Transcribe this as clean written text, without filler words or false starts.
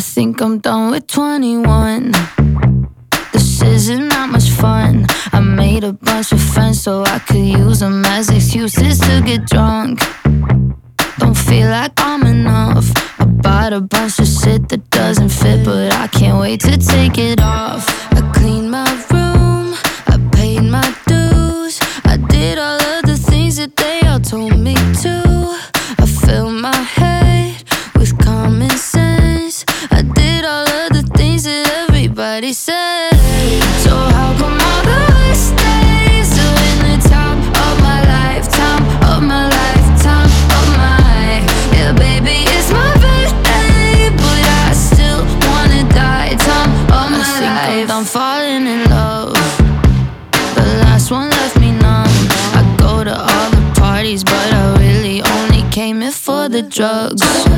I think I'm done with 21. This isn't that much fun. I made a bunch of friends so I could use them as excuses to get drunk. Don't feel like I'm enough. I bought a bunch of shit that doesn't fit, but I can't wait to take it off. I cleaned my room, I paid my dues, I did all of the things that they all told me to. I filled my head with common sense, I did all of the things that everybody said. So how come all the worst days still in the top of my lifetime, of my lifetime, of my, yeah baby it's my birthday, but I still wanna die, time of my life. I'm falling in love, the last one left me numb. I go to all the parties, but I really only came here for the drugs.